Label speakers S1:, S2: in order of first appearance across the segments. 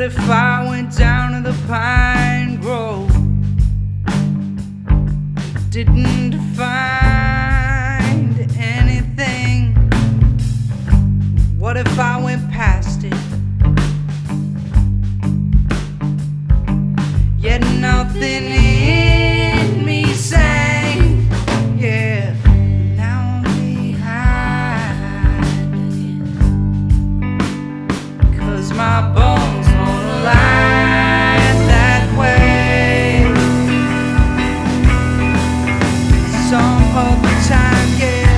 S1: What if I went down to the pine grove, didn't find anything? What if I went past it, yet nothing in me sang? Yeah, now I'm behind again, 'cause my bones won't lie that way. Some other time, yeah.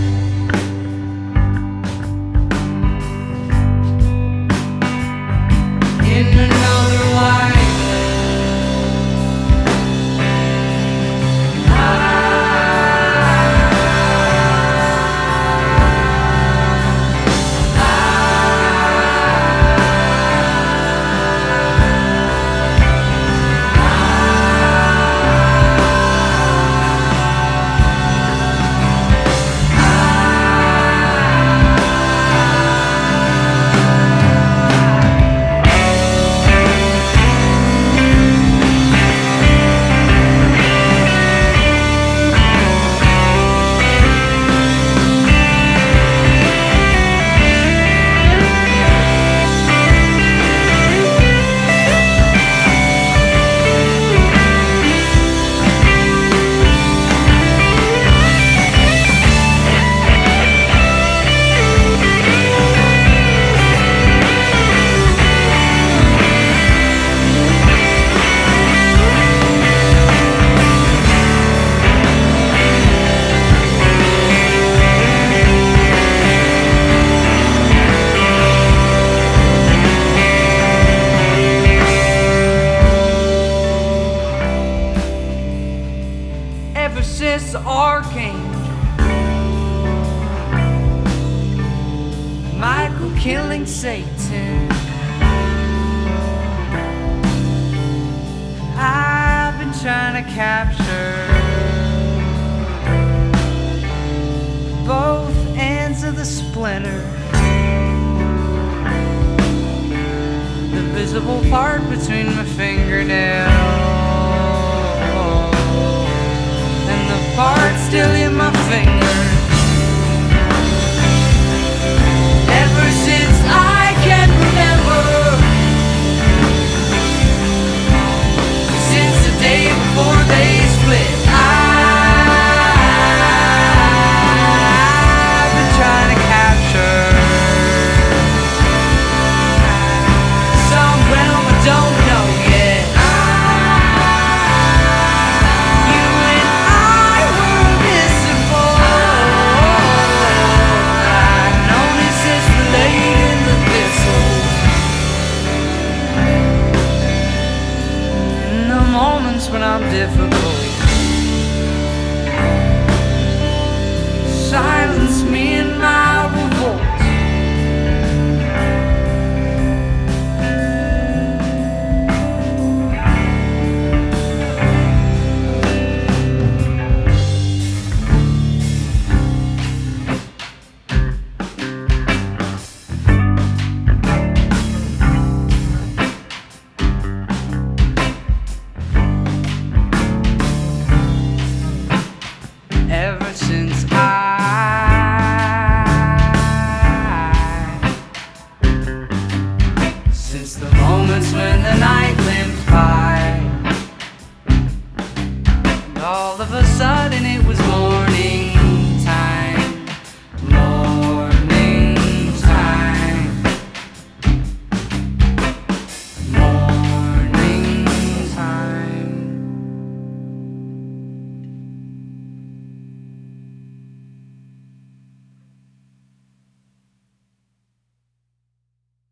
S1: In another life. Ever since the Archangel Michael killing Satan, I've been trying to capture both ends of the splinter, the visible part between my fingernails, part still in my fingers. Ever since I can remember, since the day before they split, I've been trying to capture some realm I don't know yet. When I'm difficult, silence me